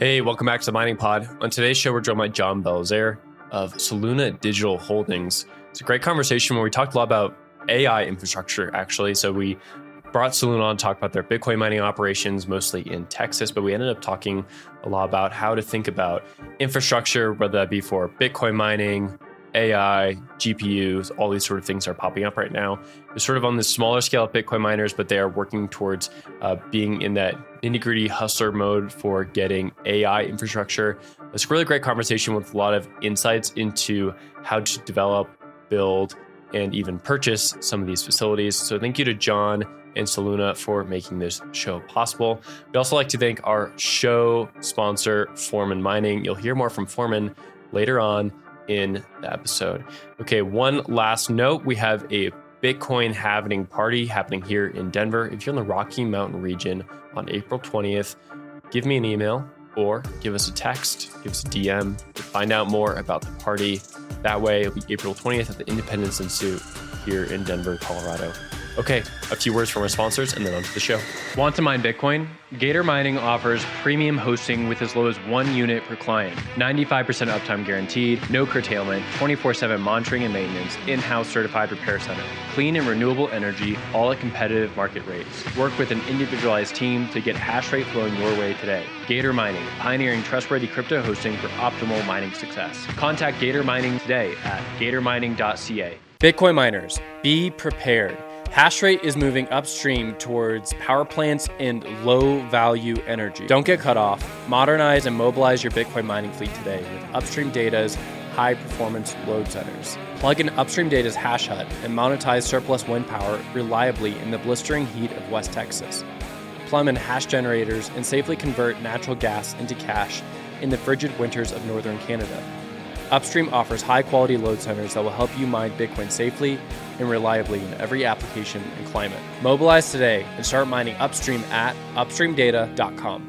Hey, welcome back to the Mining Pod. On today's show, we're joined by John Belizaire of Soluna Digital Holdings. It's a great conversation where we talked a lot about AI infrastructure, actually. So we brought Soluna on to talk about their Bitcoin mining operations, mostly in Texas, but we ended up talking a lot about how to think about infrastructure, whether that be for Bitcoin mining, AI, GPUs, all these sort of things are popping up right now. They're sort of on the smaller scale of Bitcoin miners, but they are working towards being in that nitty-gritty hustler mode for getting AI infrastructure. It's a really great conversation with a lot of insights into how to develop, build, and even purchase some of these facilities. So thank you to John and Soluna for making this show possible. We'd also like to thank our show sponsor, Foreman Mining. You'll hear more from Foreman later on in the episode. Okay, one last note. We have a Bitcoin halving party happening here in Denver. If you're in the Rocky Mountain region on April 20th, give me an email or give us a text, give us a DM to find out more about the party. That way, it'll be April 20th at the Independence Institute here in Denver, Colorado. Okay, a few words from our sponsors and then on to the show. Want to mine Bitcoin? Gator Mining offers premium hosting with as low as 1 unit per client, 95% uptime guaranteed, no curtailment, 24/7 monitoring and maintenance, in-house certified repair center, clean and renewable energy, all at competitive market rates. Work with an individualized team to get hash rate flowing your way today. Gator Mining, pioneering trustworthy crypto hosting for optimal mining success. Contact Gator Mining today at gatormining.ca. Bitcoin miners, be prepared. Hashrate is moving upstream towards power plants and low-value energy. Don't get cut off. Modernize and mobilize your Bitcoin mining fleet today with Upstream Data's high-performance load centers. Plug in Upstream Data's hash hut and monetize surplus wind power reliably in the blistering heat of West Texas. Plumb in hash generators and safely convert natural gas into cash in the frigid winters of northern Canada. Upstream offers high-quality load centers that will help you mine Bitcoin safely and reliably in every application and climate. Mobilize today and start mining upstream at upstreamdata.com.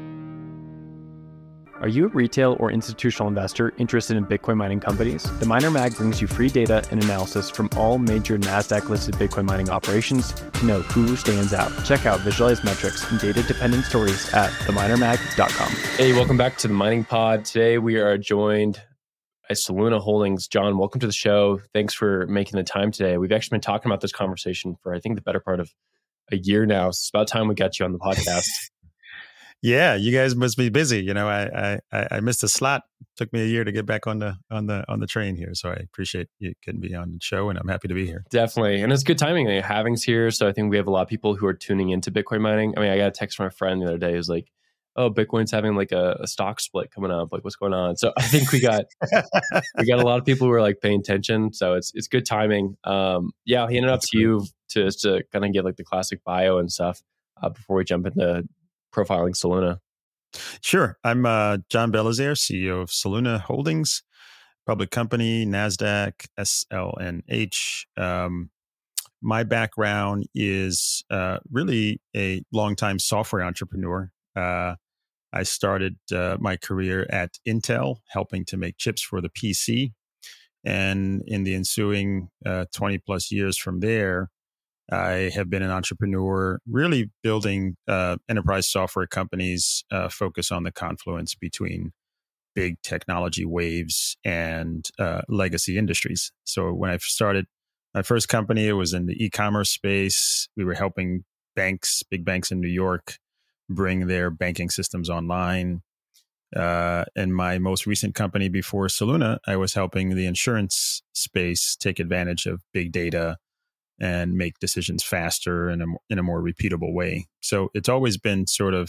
Are you a retail or institutional investor interested in Bitcoin mining companies? The Miner Mag brings you free data and analysis from all major NASDAQ-listed Bitcoin mining operations to know who stands out. Check out visualized metrics and data-dependent stories at theminermag.com. Hey, welcome back to the Mining Pod. Today we are joined at Soluna Holdings. John, welcome to the show. Thanks for making the time today. We've actually been talking about this conversation for, I think, the better part of a year now. So it's about time we got you on the podcast. Yeah, you guys must be busy. You know, I missed a slot. Took me a year to get back on the train here. So I appreciate you getting me on the show, and I'm happy to be here. Definitely, and it's good timing. Halving's here, so I think we have a lot of people who are tuning into Bitcoin mining. I mean, I got a text from a friend the other day who's like, "Oh, Bitcoin's having like a stock split coming up. Like, what's going on?" So I think we got a lot of people who are like paying attention. So it's good timing. Yeah, he ended up to you to kind of get like the classic bio and stuff before we jump into profiling Soluna. Sure. I'm John Belizaire, CEO of Soluna Holdings, public company, NASDAQ, SLNH. My background is really a longtime software entrepreneur. I started my career at Intel, helping to make chips for the PC. And in the ensuing 20 plus years from there, I have been an entrepreneur, really building enterprise software companies focus on the confluence between big technology waves and legacy industries. So when I started my first company, it was in the e-commerce space. We were helping banks, big banks in New York, bring their banking systems online. In my most recent company before Soluna, I was helping the insurance space take advantage of big data and make decisions faster and in a more repeatable way. So it's always been sort of,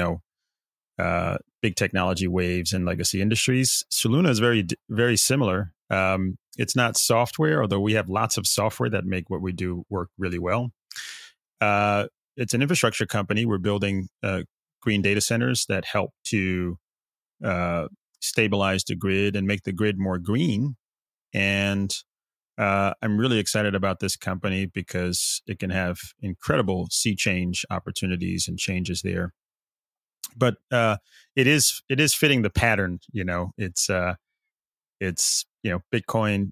big technology waves and legacy industries. Soluna is very, very similar. It's not software, although we have lots of software that make what we do work really well. It's an infrastructure company. We're building green data centers that help to stabilize the grid and make the grid more green. And I'm really excited about this company because it can have incredible sea change opportunities and changes there. But it is fitting the pattern. It's Bitcoin,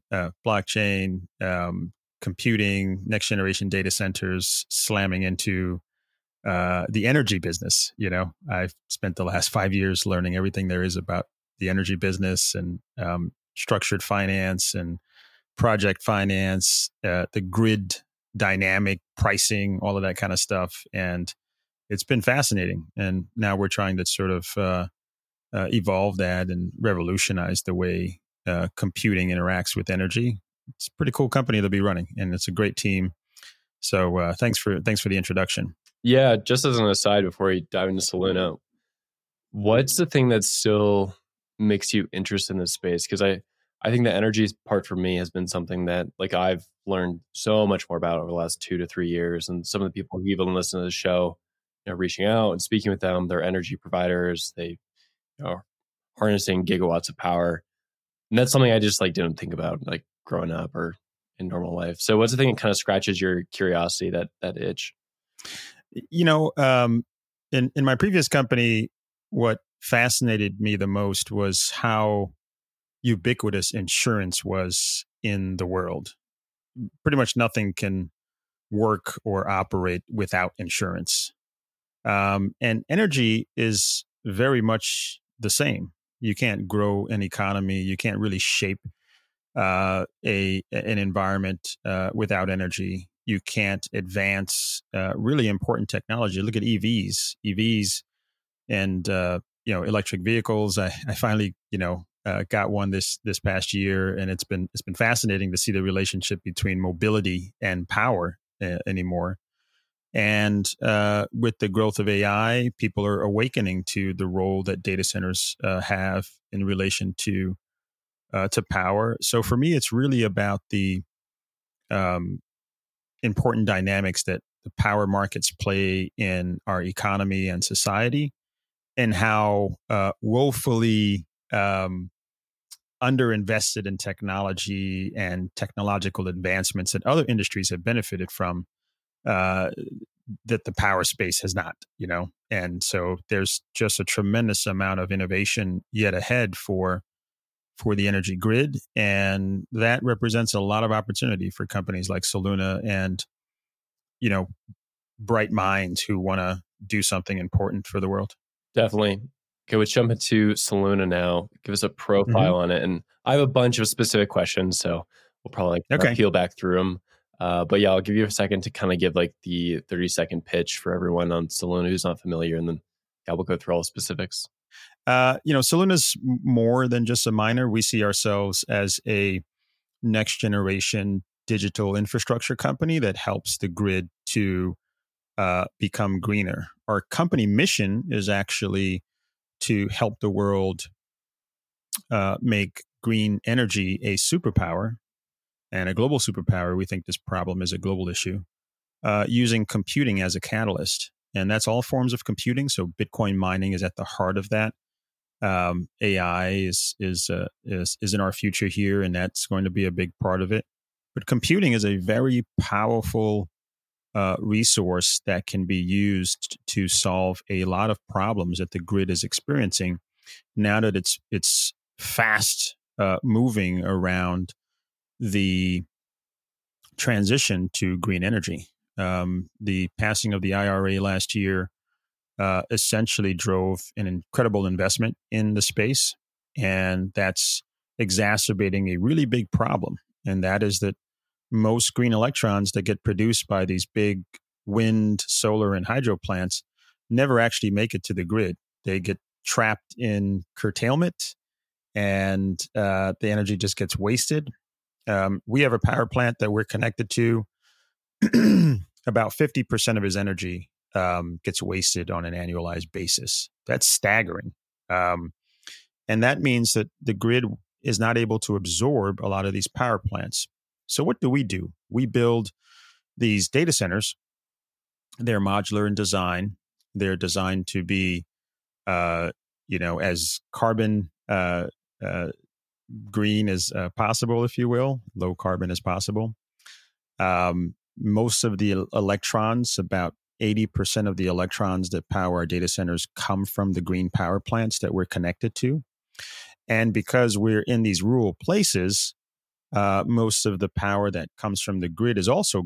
blockchain, computing, next generation data centers slamming into the energy business. I've spent the last 5 years learning everything there is about the energy business and structured finance and project finance, the grid dynamic pricing, all of that kind of stuff. And it's been fascinating. And now we're trying to sort of evolve that and revolutionize the way computing interacts with energy. It's a pretty cool company to be running, and it's a great team. So thanks for the introduction. Yeah, just as an aside before we dive into Soluna, what's the thing that still makes you interested in this space? Because I think the energy part for me has been something that like I've learned so much more about over the last 2 to 3 years. And some of the people who even listen to the show, reaching out and speaking with them, they're energy providers, they are harnessing gigawatts of power. And that's something I just like didn't think about like growing up or in normal life. So what's the thing that kind of scratches your curiosity, that itch? In my previous company, what fascinated me the most was how ubiquitous insurance was in the world. Pretty much nothing can work or operate without insurance. And energy is very much the same. You can't grow an economy. You can't really shape an environment without energy. You can't advance really important technology. Look at EVs, and electric vehicles. I finally got one this past year, and it's been fascinating to see the relationship between mobility and power anymore. And with the growth of AI, people are awakening to the role that data centers have in relation to power. So for me, it's really about the important dynamics that the power markets play in our economy and society, and how woefully underinvested in technology and technological advancements that other industries have benefited from, that the power space has not, And so there's just a tremendous amount of innovation yet ahead for the energy grid. And that represents a lot of opportunity for companies like Soluna and, bright minds who want to do something important for the world. Definitely. Okay, let's jump into Soluna now. Give us a profile on it. And I have a bunch of specific questions, so we'll probably peel back through them. But yeah, I'll give you a second to kind of give like the 30-second pitch for everyone on Soluna who's not familiar, and then we'll go through all the specifics. Soluna's more than just a miner. We see ourselves as a next generation digital infrastructure company that helps the grid to become greener. Our company mission is actually to help the world make green energy a superpower and a global superpower. We think this problem is a global issue, using computing as a catalyst. And that's all forms of computing. So Bitcoin mining is at the heart of that. AI is in our future here, and that's going to be a big part of it. But computing is a very powerful resource that can be used to solve a lot of problems that the grid is experiencing now that it's fast moving around the transition to green energy. The passing of the IRA last year essentially drove an incredible investment in the space, and that's exacerbating a really big problem. And that is that most green electrons that get produced by these big wind, solar, and hydro plants never actually make it to the grid. They get trapped in curtailment, and the energy just gets wasted. We have a power plant that we're connected to. About 50% of his energy gets wasted on an annualized basis. That's staggering. And that means that the grid is not able to absorb a lot of these power plants. So what do? We build these data centers. They're modular in design. They're designed to be, as carbon green as possible, if you will, low carbon as possible. Most of the electrons, about 80% of the electrons that power our data centers, come from the green power plants that we're connected to. And because we're in these rural places, most of the power that comes from the grid is also green.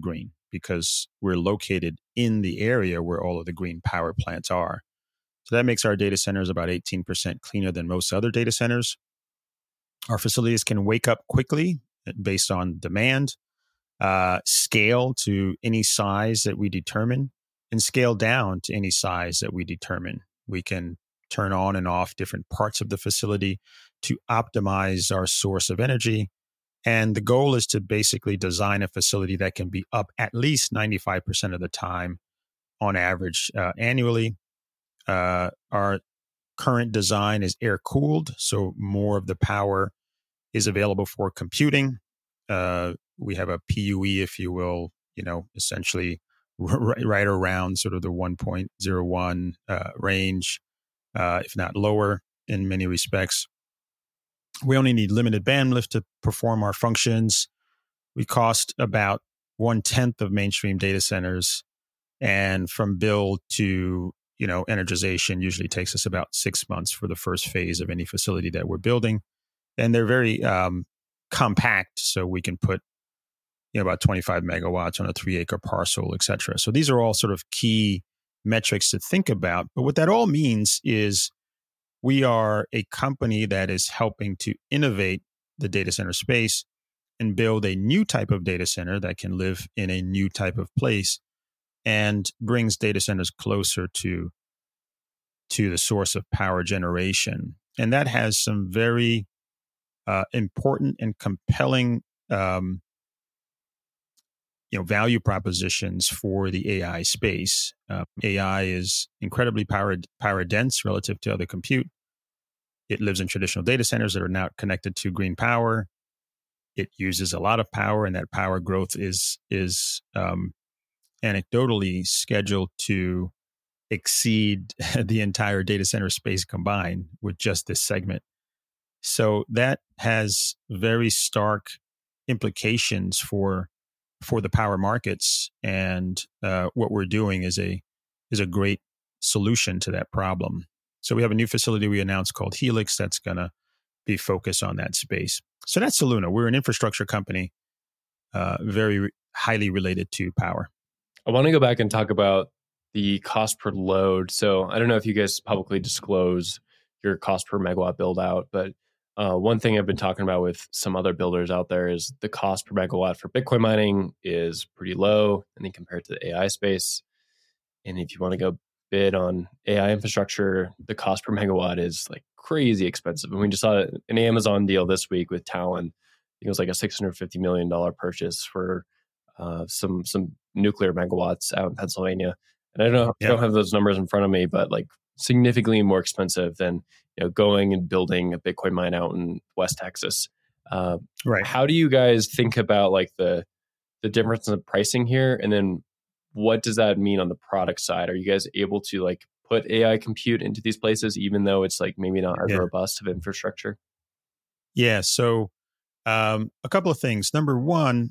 because we're located in the area where all of the green power plants are. So that makes our data centers about 18% cleaner than most other data centers. Our facilities can wake up quickly based on demand, scale to any size that we determine, and scale down to any size that we determine. We can turn on and off different parts of the facility to optimize our source of energy. And the goal is to basically design a facility that can be up at least 95% of the time on average annually. Our current design is air cooled, so more of the power is available for computing. We have a PUE, if you will, essentially right around sort of the 1.01 range, if not lower in many respects. We only need limited bandwidth to perform our functions. We cost about 1/10 of mainstream data centers, and from build to energization usually takes us about 6 months for the first phase of any facility that we're building. And they're very compact, so we can put about 25 megawatts on a 3-acre parcel, et cetera. So these are all sort of key metrics to think about. But what that all means is we are a company that is helping to innovate the data center space and build a new type of data center that can live in a new type of place and brings data centers closer to the source of power generation. And that has some very important and compelling value propositions for the AI space. AI is incredibly power dense relative to other compute. It lives in traditional data centers that are now connected to green power. It uses a lot of power, and that power growth is anecdotally scheduled to exceed the entire data center space combined with just this segment. So that has very stark implications for the power markets, and what we're doing is a great solution to that problem. So we have a new facility we announced called Helix that's going to be focused on that space. So that's Soluna. We're an infrastructure company, very highly related to power. I want to go back and talk about the cost per load. So I don't know if you guys publicly disclose your cost per megawatt build out, but one thing I've been talking about with some other builders out there is the cost per megawatt for Bitcoin mining is pretty low, and then compared to the AI space. And if you want to go bid on AI infrastructure, the cost per megawatt is like crazy expensive. And we just saw an Amazon deal this week with Talon. I think it was like a $650 million purchase for some nuclear megawatts out in Pennsylvania. And I don't have those numbers in front of me, but like significantly more expensive than going and building a Bitcoin mine out in West Texas. Right. How do you guys think about like the difference in the pricing here? And then what does that mean on the product side? Are you guys able to like put AI compute into these places, even though it's like maybe not as robust of infrastructure? Yeah. So a couple of things. Number one,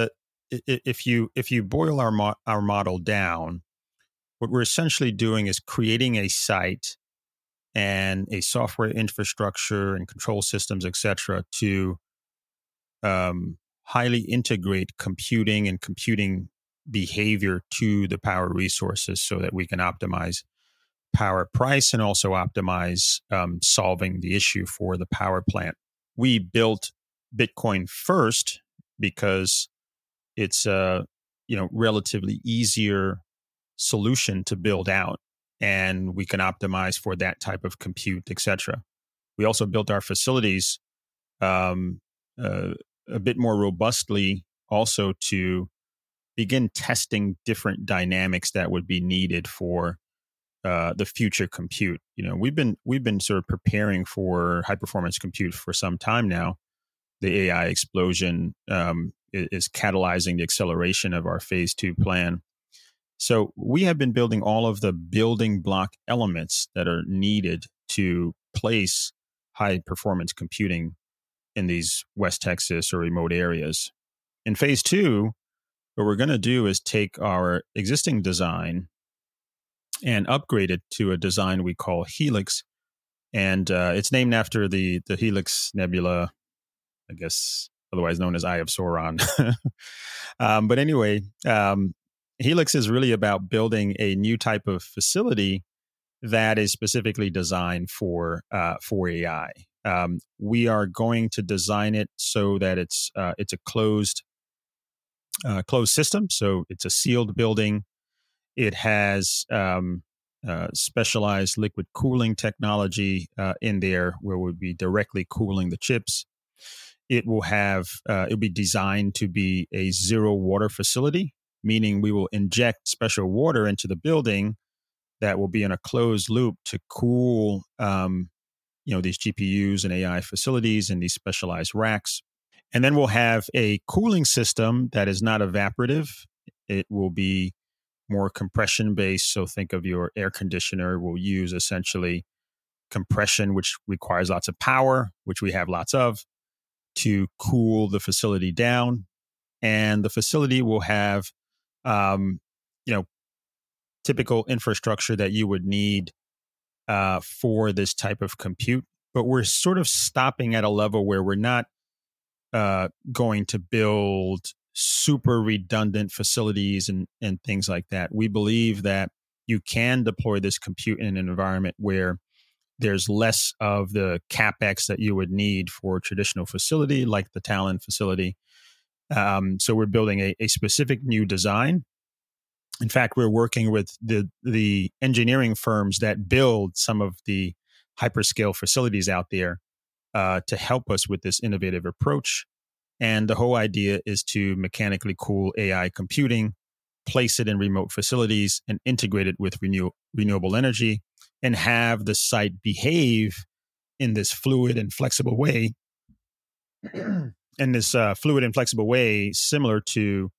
if you boil our model down, what we're essentially doing is creating a site and a software infrastructure and control systems, et cetera, to highly integrate computing and computing behavior to the power resources so that we can optimize power price and also optimize solving the issue for the power plant. We built Bitcoin first because it's a relatively easier solution to build out, and we can optimize for that type of compute, et cetera. We also built our facilities a bit more robustly also to begin testing different dynamics that would be needed for the future compute. We've been sort of preparing for high performance compute for some time now. The AI explosion is catalyzing the acceleration of our phase 2 plan. So we have been building all of the building block elements that are needed to place high performance computing in these West Texas or remote areas. In phase 2, what we're going to do is take our existing design and upgrade it to a design we call Helix. And it's named after the Helix Nebula, I guess otherwise known as Eye of Sauron. But anyway, Helix is really about building a new type of facility that is specifically designed for AI. We are going to design it so that it's a closed system. So it's a sealed building. It has specialized liquid cooling technology in there, where we'll be directly cooling the chips. It will have it'll be designed to be a zero water facility, meaning we will inject special water into the building that will be in a closed loop to cool these GPUs and AI facilities and these specialized racks. And then we'll have a cooling system that is not evaporative. It will be more compression based. So think of your air conditioner will use essentially compression, which requires lots of power, which we have lots of, to cool the facility down. And the facility will have, typical infrastructure that you would need for this type of compute. But we're sort of stopping at a level where we're not going to build super redundant facilities and things like that. We believe that you can deploy this compute in an environment where there's less of the CapEx that you would need for a traditional facility like the Talon facility. So we're building a specific new design. In fact, we're working with the engineering firms that build some of the hyperscale facilities out there to help us with this innovative approach. And the whole idea is to mechanically cool AI computing, place it in remote facilities, and integrate it with renewable energy, and have the site behave in this fluid and flexible way. Similar to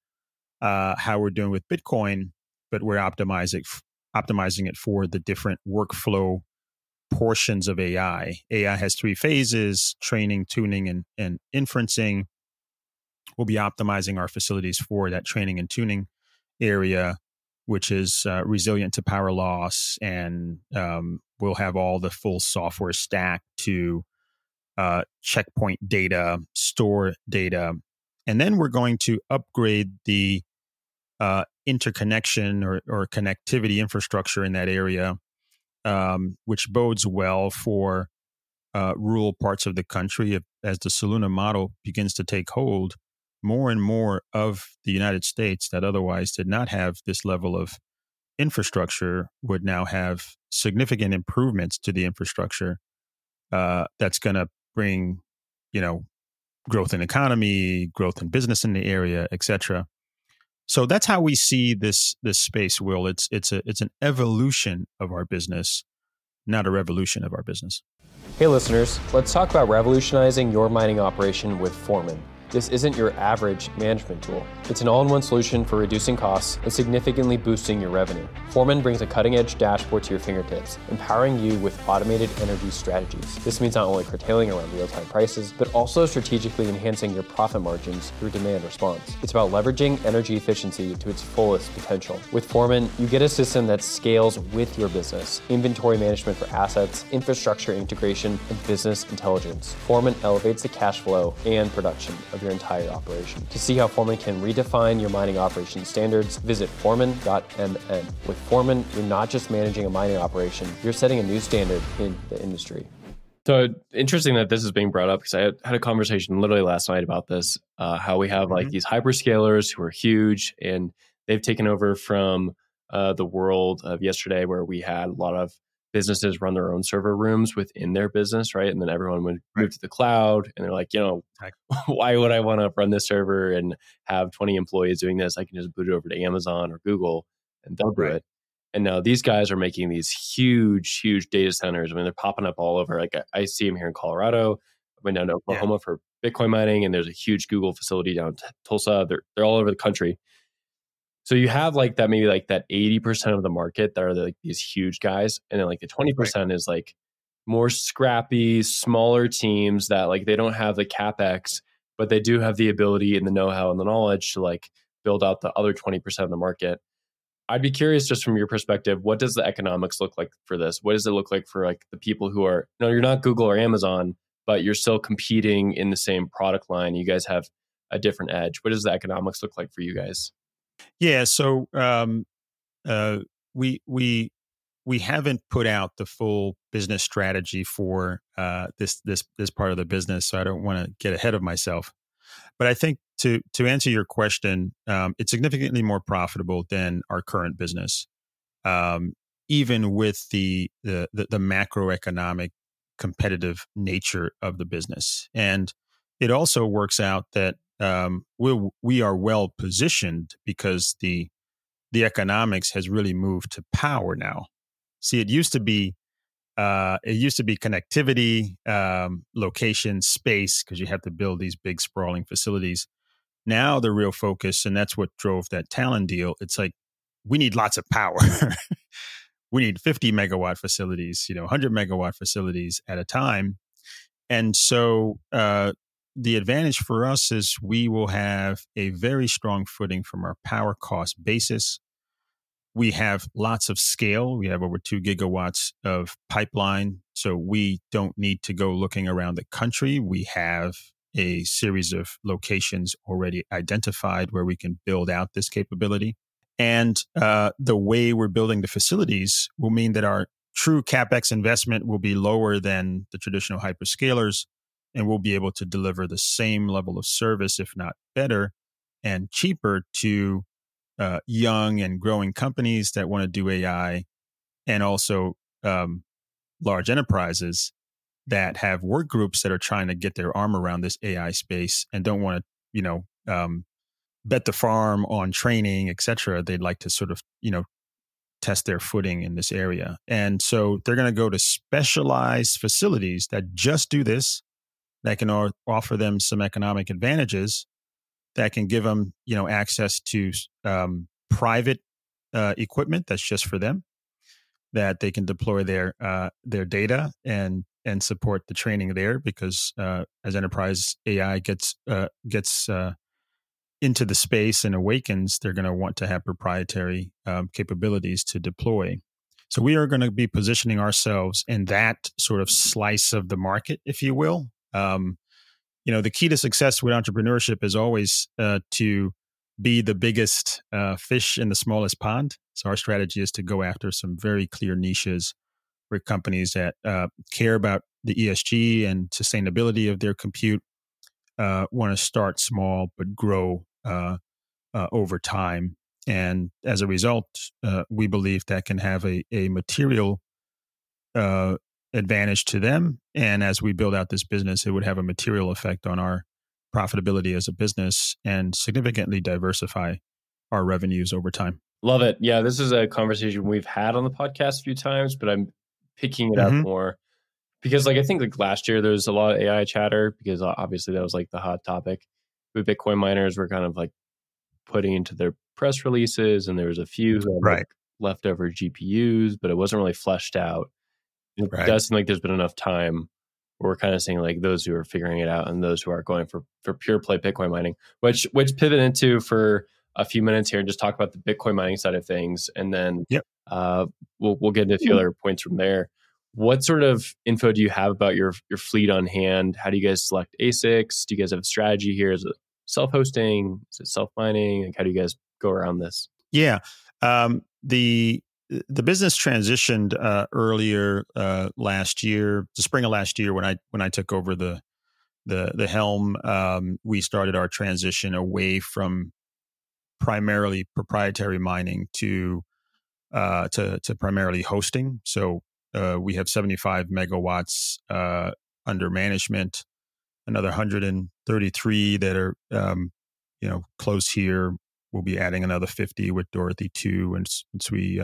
how we're doing with Bitcoin, but we're optimizing it for the different workflow portions of AI. AI has 3 phases: training, tuning, and inferencing. We'll be optimizing our facilities for that training and tuning area, which is resilient to power loss, and we'll have all the full software stack to checkpoint data, store data, and then we're going to upgrade the interconnection or connectivity infrastructure in that area, which bodes well for rural parts of the country. As the Soluna model begins to take hold, more and more of the United States that otherwise did not have this level of infrastructure would now have significant improvements to the infrastructure that's going to bring, growth in economy, growth in business in the area, et cetera. So that's how we see this space, Will. It's an evolution of our business, not a revolution of our business. Hey listeners, let's talk about revolutionizing your mining operation with Foreman. This isn't your average management tool. It's an all-in-one solution for reducing costs and significantly boosting your revenue. Foreman brings a cutting-edge dashboard to your fingertips, empowering you with automated energy strategies. This means not only curtailing around real-time prices, but also strategically enhancing your profit margins through demand response. It's about leveraging energy efficiency to its fullest potential. With Foreman, you get a system that scales with your business: inventory management for assets, infrastructure integration, and business intelligence. Foreman elevates the cash flow and production of your entire operation. To see how Foreman can redefine your mining operation standards, visit foreman.mn. With Foreman, you're not just managing a mining operation, you're setting a new standard in the industry. So interesting that this is being brought up, because I had a conversation literally last night about this, how we have like these hyperscalers who are huge, and they've taken over from the world of yesterday, where we had a lot of businesses run their own server rooms within their business, right? And then everyone would move to the cloud, and they're like, why would I want to run this server and have 20 employees doing this? I can just boot it over to Amazon or Google and they'll do it. And now these guys are making these huge, huge data centers. I mean, they're popping up all over. Like I see them here in Colorado. I've been down to Oklahoma for Bitcoin mining, and there's a huge Google facility down in Tulsa. They're all over the country. So you have like that, maybe like that 80% of the market that are like these huge guys. And then like the 20% is like more scrappy, smaller teams that like they don't have the CapEx, but they do have the ability and the know-how and the knowledge to like build out the other 20% of the market. I'd be curious, just from your perspective, what does the economics look like for this? What does it look like for like the people who are, you're not Google or Amazon, but you're still competing in the same product line. You guys have a different edge. What does the economics look like for you guys? Yeah, so uh, we haven't put out the full business strategy for this part of the business, so I don't want to get ahead of myself. But I think to answer your question, it's significantly more profitable than our current business, even with the macroeconomic competitive nature of the business. And it also works out that we are well positioned because the economics has really moved to power now. See, it used to be connectivity, location, space, because you have to build these big sprawling facilities. Now the real focus, and that's what drove that Talon deal. It's like we need lots of power. We need 50 megawatt facilities, 100 megawatt facilities at a time. And so the advantage for us is we will have a very strong footing from our power cost basis. We have lots of scale. We have over 2 gigawatts of pipeline. So we don't need to go looking around the country. We have a series of locations already identified where we can build out this capability. And the way we're building the facilities will mean that our true CapEx investment will be lower than the traditional hyperscalers, and we'll be able to deliver the same level of service, if not better, and cheaper to young and growing companies that want to do AI, and also large enterprises that have work groups that are trying to get their arm around this AI space and don't want to, bet the farm on training, et cetera. They'd like to sort of, test their footing in this area. And so they're going to go to specialized facilities that just do this, that can offer them some economic advantages, that can give them, access to private equipment that's just for them, that they can deploy their data and support the training there, because as enterprise AI gets into the space and awakens, they're going to want to have proprietary capabilities to deploy. So we are going to be positioning ourselves in that sort of slice of the market, if you will. The key to success with entrepreneurship is always to be the biggest fish in the smallest pond. So our strategy is to go after some very clear niches where companies that care about the ESG and sustainability of their compute want to start small but grow over time. And as a result, we believe that can have a material advantage to them. And as we build out this business, it would have a material effect on our profitability as a business and significantly diversify our revenues over time. Love it. Yeah, this is a conversation we've had on the podcast a few times, but I'm picking it up more because I think last year there was a lot of AI chatter because obviously that was the hot topic. With Bitcoin miners were kind of putting into their press releases, and there was a few who had leftover GPUs, but it wasn't really fleshed out. It does seem like there's been enough time where we're kind of saying those who are figuring it out and those who are going for pure play Bitcoin mining, which pivot into for a few minutes here and just talk about the Bitcoin mining side of things. And then we'll get into a few other points from there. What sort of info do you have about your fleet on hand? How do you guys select ASICs? Do you guys have a strategy here? Is it self-hosting? Is it self-mining? How do you guys go around this? Yeah. The business transitioned earlier last year, the spring of last year, when I took over the helm. We started our transition away from primarily proprietary mining to primarily hosting. So we have 75 megawatts under management, another 133 that are close here. We'll be adding another 50 with Dorothy 2 once we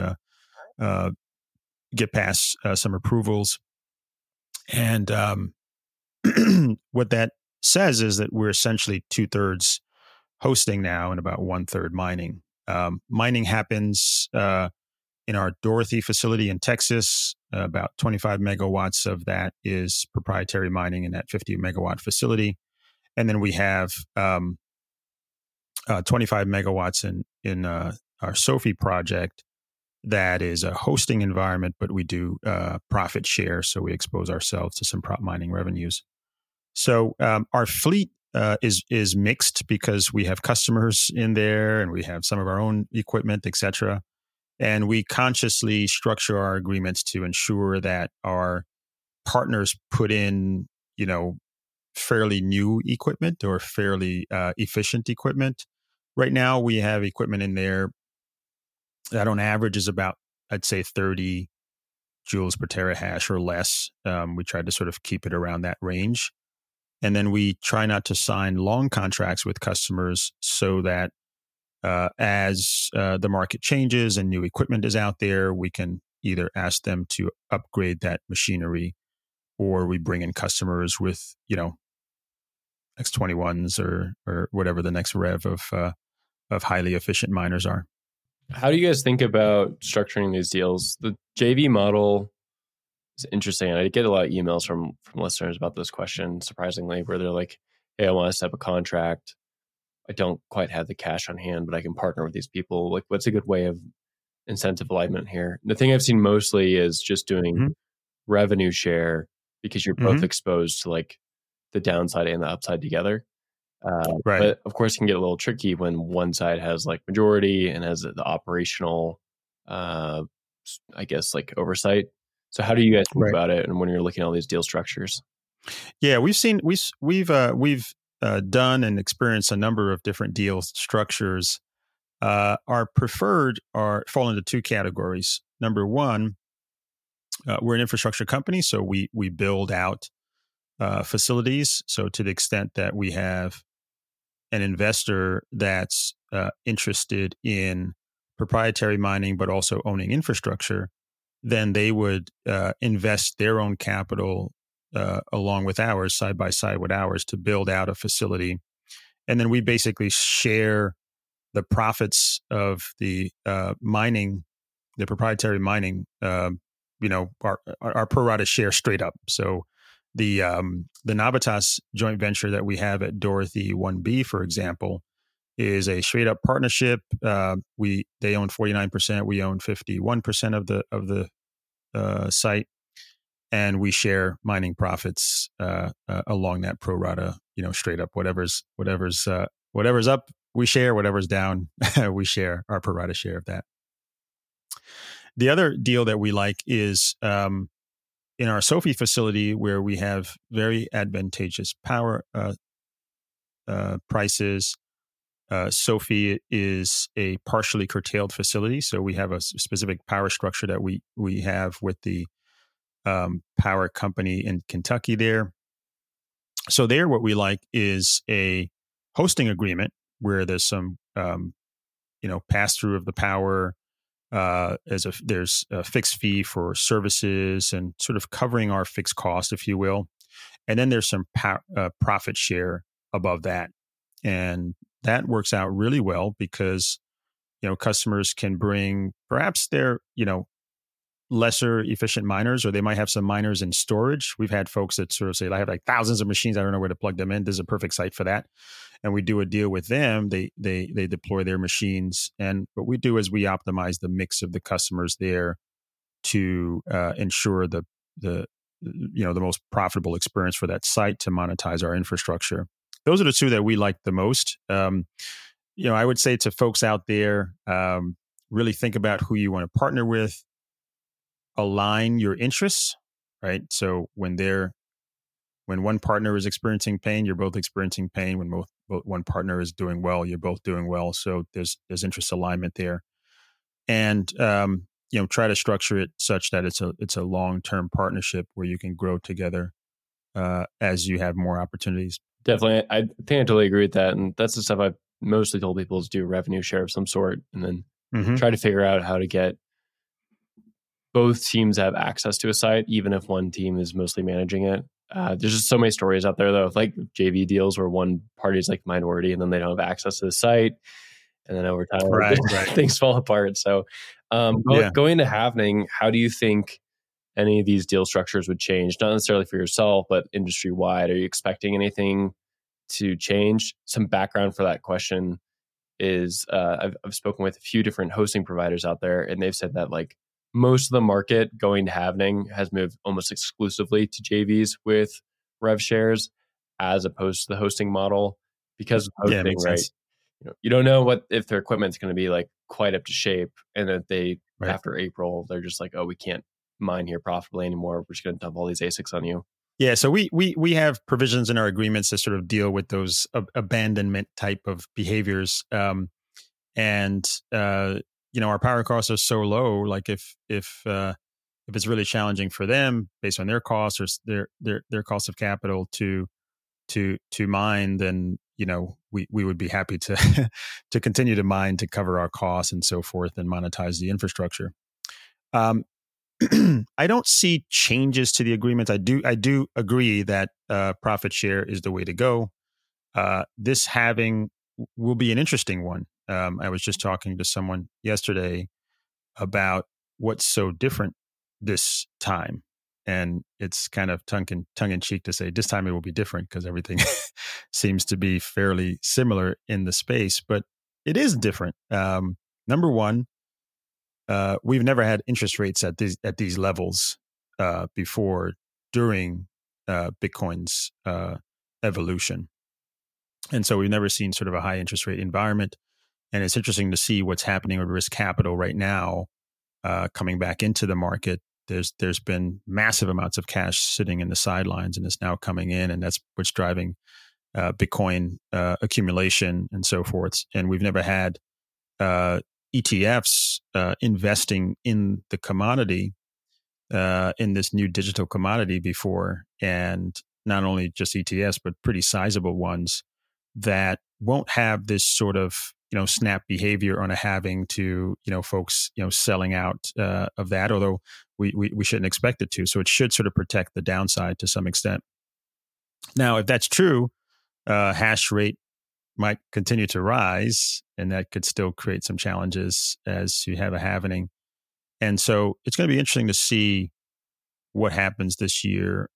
get past some approvals. And what that says is that we're essentially 2/3 hosting now and about 1/3 mining. Mining happens in our Dorothy facility in Texas. About 25 megawatts of that is proprietary mining in that 50 megawatt facility. And then we have 25 megawatts in our Sophie project. That is a hosting environment, but we do profit share, so we expose ourselves to some prop mining revenues. So our fleet is mixed because we have customers in there and we have some of our own equipment, et cetera. And we consciously structure our agreements to ensure that our partners put in, fairly new equipment or fairly efficient equipment. Right now, we have equipment in there that on average is about, I'd say, 30 joules per terahash or less. We try to sort of keep it around that range. And then we try not to sign long contracts with customers so that as the market changes and new equipment is out there, we can either ask them to upgrade that machinery, or we bring in customers with, X21s or whatever the next rev of highly efficient miners are. How do you guys think about structuring these deals? The JV model is interesting. I get a lot of emails from listeners about this question, surprisingly, where they're like, hey, I want to set up a contract. I don't quite have the cash on hand, but I can partner with these people. Like, what's a good way of incentive alignment here? The thing I've seen mostly is just doing revenue share, because you're both exposed to like the downside and the upside together. Right. But of course, it can get a little tricky when one side has like majority and has the operational, I guess, like oversight. So how do you guys think about it, and when you're looking at all these deal structures? Yeah, we've done and experienced a number of different deal structures. Our preferred fall into two categories. Number one, we're an infrastructure company, so we build out facilities. So to the extent that we have an investor that's interested in proprietary mining, but also owning infrastructure, then they would invest their own capital along with ours, side by side with ours, to build out a facility. And then we basically share the profits of the mining, the proprietary mining, our pro rata share straight up. So the Navitas joint venture that we have at Dorothy 1B, for example, is a straight up partnership. They own 49%, we own 51% of the site, and we share mining profits along that pro rata. Straight up, whatever's up, we share. Whatever's down, we share our pro rata share of that. The other deal that we like is in our Sophie facility, where we have very advantageous power prices. Sophie is a partially curtailed facility, so we have a specific power structure that we have with the power company in Kentucky there. So there, what we like is a hosting agreement where there's some pass through of the power. There's a fixed fee for services and sort of covering our fixed cost, if you will. And then there's some profit share above that. And that works out really well because, customers can bring perhaps their, lesser efficient miners, or they might have some miners in storage. We've had folks that sort of say, I have like thousands of machines, I don't know where to plug them in. This is a perfect site for that. And we do a deal with them. They deploy their machines. And what we do is we optimize the mix of the customers there to ensure the most profitable experience for that site to monetize our infrastructure. Those are the two that we like the most. I would say to folks out there, really think about who you want to partner with, align your interests, right? So when one partner is experiencing pain, you're both experiencing pain. When one partner is doing well, you're both doing well. So there's interest alignment there, and try to structure it such that it's a long-term partnership where you can grow together as you have more opportunities. Definitely, I think I totally agree with that, and that's the stuff I've mostly told people is do revenue share of some sort, and then try to figure out how to get both teams have access to a site, even if one team is mostly managing it. There's just so many stories out there, though, like JV deals where one party is like minority and then they don't have access to the site. And then over time, right. things fall apart. So going to halvening, how do you think any of these deal structures would change? Not necessarily for yourself, but industry-wide. Are you expecting anything to change? Some background for that question is I've spoken with a few different hosting providers out there, and they've said that like most of the market going to halvening has moved almost exclusively to JVs with rev shares. as opposed to the hosting model because of Yeah, it hosting, makes right? sense. You don't know what if their equipment's going to be like quite up to shape, and that they Right. after April they're just like, oh, we can't mine here profitably anymore. We're just going to dump all these ASICs on you. Yeah, so we have provisions in our agreements that sort of deal with those abandonment type of behaviors, and our power costs are so low. Like if it's really challenging for them based on their costs or their cost of capital to mine, then we would be happy to to continue to mine to cover our costs and so forth and monetize the infrastructure. Um, I don't see changes to the agreements. I do agree that profit share is the way to go. This halving will be an interesting one. I was just talking to someone yesterday about what's so different this time, and it's kind of tongue in cheek to say this time it will be different because everything seems to be fairly similar in the space, but it is different. Number one, we've never had interest rates at these levels before during Bitcoin's evolution, and so we've never seen sort of a high interest rate environment. And it's interesting to see what's happening with risk capital right now, coming back into the market. There's been massive amounts of cash sitting in the sidelines, and it's now coming in, and that's what's driving Bitcoin accumulation and so forth. And we've never had ETFs investing in the commodity, in this new digital commodity before, and not only just ETFs, but pretty sizable ones that won't have this sort of snap behavior on a halving to folks selling out of that. Although we shouldn't expect it to, so it should sort of protect the downside to some extent. Now, if that's true, hash rate might continue to rise, and that could still create some challenges as you have a halvening. And so it's going to be interesting to see what happens this year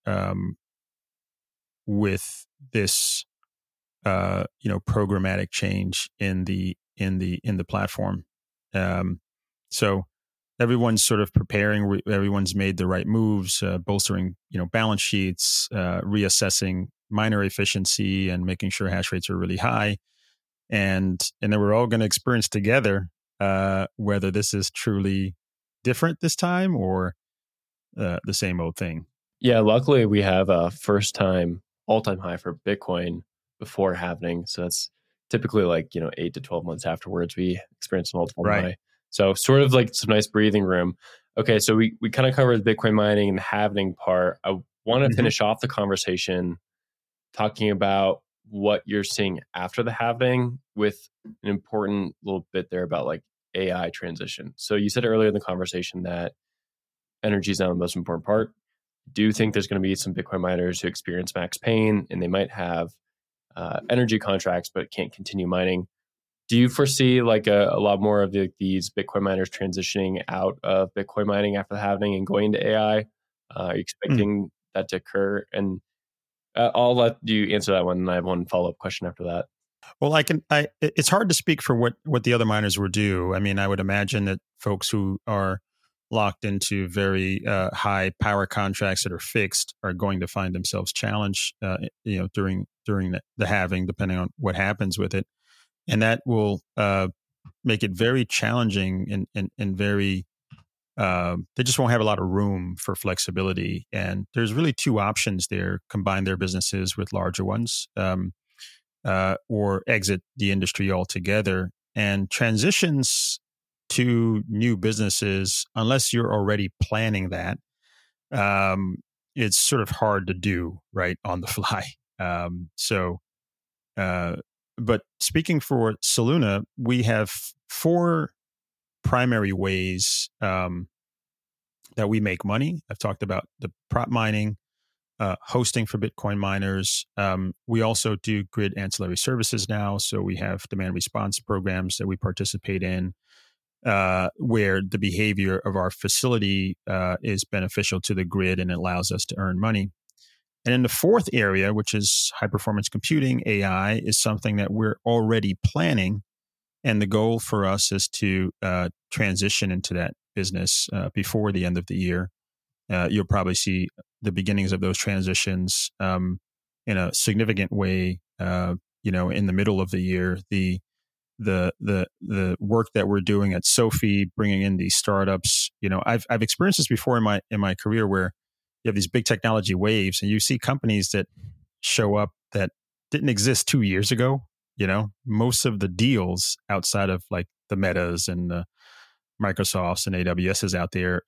with this, programmatic change in the platform. So everyone's sort of preparing. Everyone's made the right moves, bolstering balance sheets, reassessing miner efficiency, and making sure hash rates are really high. And then we're all going to experience together whether this is truly different this time or the same old thing. Yeah, luckily we have a first time all-time high for Bitcoin before halving. So that's typically like, 8 to 12 months afterwards, we experience an all-time high. So sort of like some nice breathing room. Okay, so we kind of covered the Bitcoin mining and the halving part. I want to finish off the conversation talking about what you're seeing after the halving with an important little bit there about like AI transition. So you said earlier in the conversation that energy is now the most important part. Do you think there's going to be some Bitcoin miners who experience max pain and they might have energy contracts but can't continue mining? Do you foresee like a lot more of these Bitcoin miners transitioning out of Bitcoin mining after the halving and going to AI? Are you expecting that to occur? And I'll let you answer that one, and I have one follow-up question after that. Well, it's hard to speak for what the other miners would do. I mean, I would imagine that folks who are locked into very high power contracts that are fixed are going to find themselves challenged, during the halving, depending on what happens with it, and that will make it very challenging and very. They just won't have a lot of room for flexibility, and there's really two options there: combine their businesses with larger ones, or exit the industry altogether. And transitions to new businesses, unless you're already planning that, it's sort of hard to do right on the fly. But speaking for Soluna, we have 4 primary ways that we make money. I've talked about the prop mining, hosting for Bitcoin miners. We also do grid ancillary services now. So we have demand response programs that we participate in, where the behavior of our facility is beneficial to the grid and it allows us to earn money. And in the fourth area, which is high performance computing, AI, is something that we're already planning. And the goal for us is to transition into that business before the end of the year. You'll probably see the beginnings of those transitions in a significant way. In the middle of the year, the work that we're doing at Sophie, bringing in these startups. I've experienced this before in my career, where you have these big technology waves, and you see companies that show up that didn't exist 2 years ago. Most of the deals outside of like the Metas and the Microsofts and AWSs out there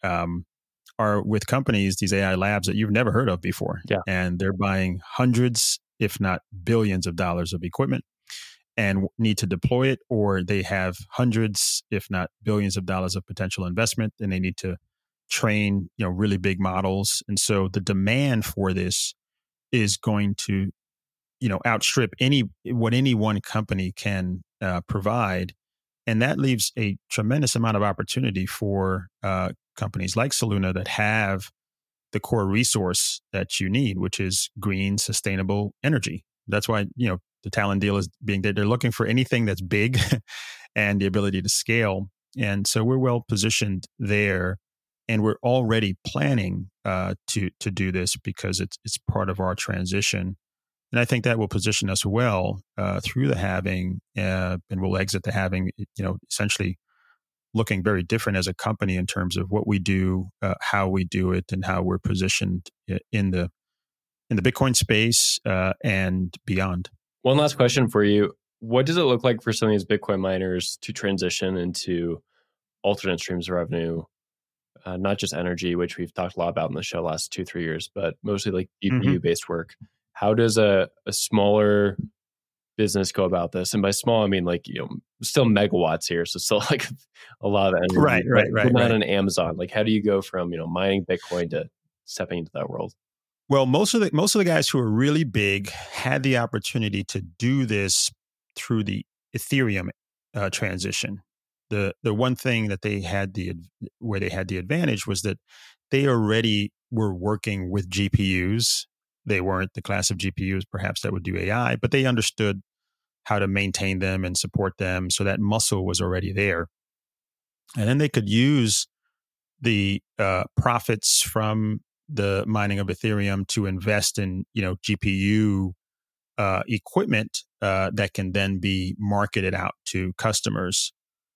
are with companies, these AI labs that you've never heard of before. Yeah. And they're buying hundreds, if not billions of dollars of equipment and need to deploy it, or they have hundreds, if not billions of dollars of potential investment, and they need to train, really big models. And so the demand for this is going to, outstrip what any one company can provide. And that leaves a tremendous amount of opportunity for companies like Soluna that have the core resource that you need, which is green, sustainable energy. That's why, the Talon deal is they're looking for anything that's big and the ability to scale. And so we're well positioned there. And we're already planning to do this because it's part of our transition. And I think that will position us well through the halving, and we'll exit the halving, essentially looking very different as a company in terms of what we do, how we do it, and how we're positioned in the Bitcoin space and beyond. One last question for you. What does it look like for some of these Bitcoin miners to transition into alternate streams of revenue? Not just energy, which we've talked a lot about in the show last 2-3 years, but mostly like GPU-based work. How does a smaller business go about this? And by small, I mean like, still megawatts here. So still like a lot of energy. Right. But not an Amazon. Like how do you go from, mining Bitcoin to stepping into that world? Well, most of the guys who are really big had the opportunity to do this through the Ethereum transition. The one thing that they had where they had the advantage was that they already were working with GPUs. They weren't the class of GPUs perhaps that would do AI, but they understood how to maintain them and support them. So that muscle was already there. And then they could use the profits from the mining of Ethereum to invest in, GPU equipment that can then be marketed out to customers.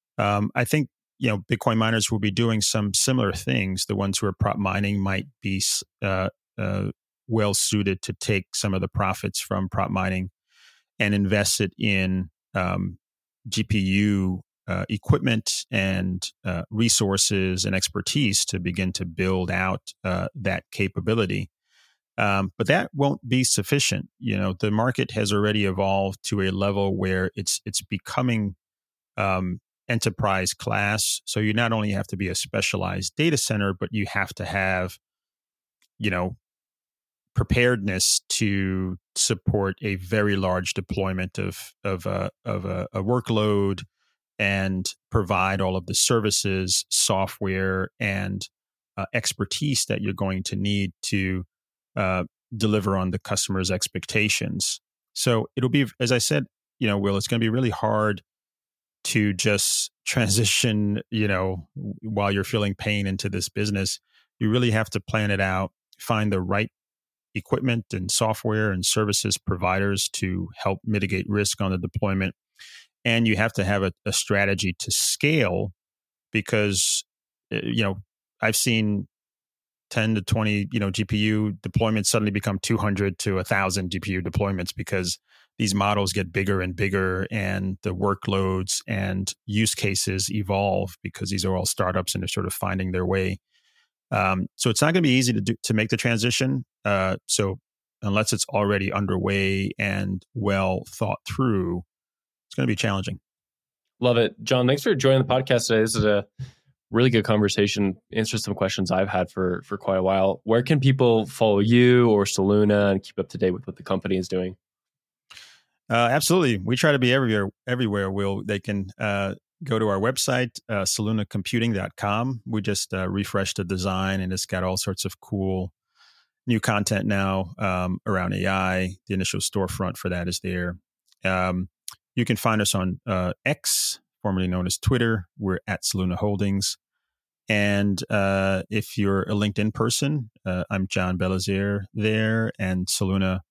I think, Bitcoin miners will be doing some similar things. The ones who are prop mining might be well suited to take some of the profits from prop mining and invest it in GPU equipment and resources and expertise to begin to build out that capability. But that won't be sufficient. The market has already evolved to a level where it's becoming enterprise class. So you not only have to be a specialized data center, but you have to have, preparedness to support a very large deployment of a workload and provide all of the services, software, and expertise that you're going to need to deliver on the customer's expectations. So it'll be, as I said, Will, it's going to be really hard to just transition, while you're feeling pain into this business. You really have to plan it out, find the right equipment and software and services providers to help mitigate risk on the deployment. And you have to have a strategy to scale because, I've seen 10 to 20, GPU deployments suddenly become 200 to 1,000 GPU deployments because these models get bigger and bigger and the workloads and use cases evolve because these are all startups and they're sort of finding their way. So it's not going to be easy to make the transition. So unless it's already underway and well thought through, it's going to be challenging. Love it. John, thanks for joining the podcast today. This is a really good conversation. Answer some questions I've had for quite a while. Where can people follow you or Soluna and keep up to date with what the company is doing? Absolutely. We try to be everywhere. They can go to our website, solunacomputing.com. We just refreshed the design and it's got all sorts of cool new content now around AI. The initial storefront for that is there. You can find us on X, formerly known as Twitter. We're at Soluna Holdings. And if you're a LinkedIn person, I'm John Belizaire there, and Soluna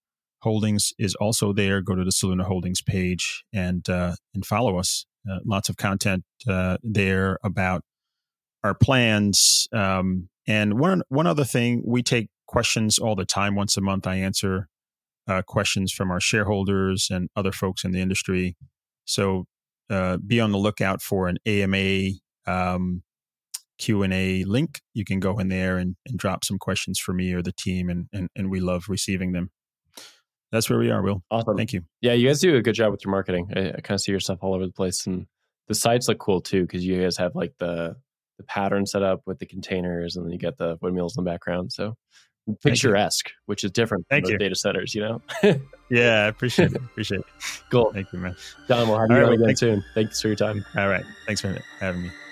Holdings is also there. Go to the Soluna Holdings page and follow us. Lots of content there about our plans. And one other thing, we take questions all the time. Once a month, I answer questions from our shareholders and other folks in the industry. So be on the lookout for an AMA Q&A link. You can go in there and drop some questions for me or the team, and we love receiving them. That's where we are, Will. Awesome. Thank you. Yeah, you guys do a good job with your marketing. I kind of see your stuff all over the place, and the sites look cool too because you guys have like the pattern set up with the containers, and then you get the windmills in the background. So picturesque, which is different from the data centers, Yeah, I appreciate it. Cool. Thank you, man. John, we'll have you on again soon. Thanks for your time. All right. Thanks for having me.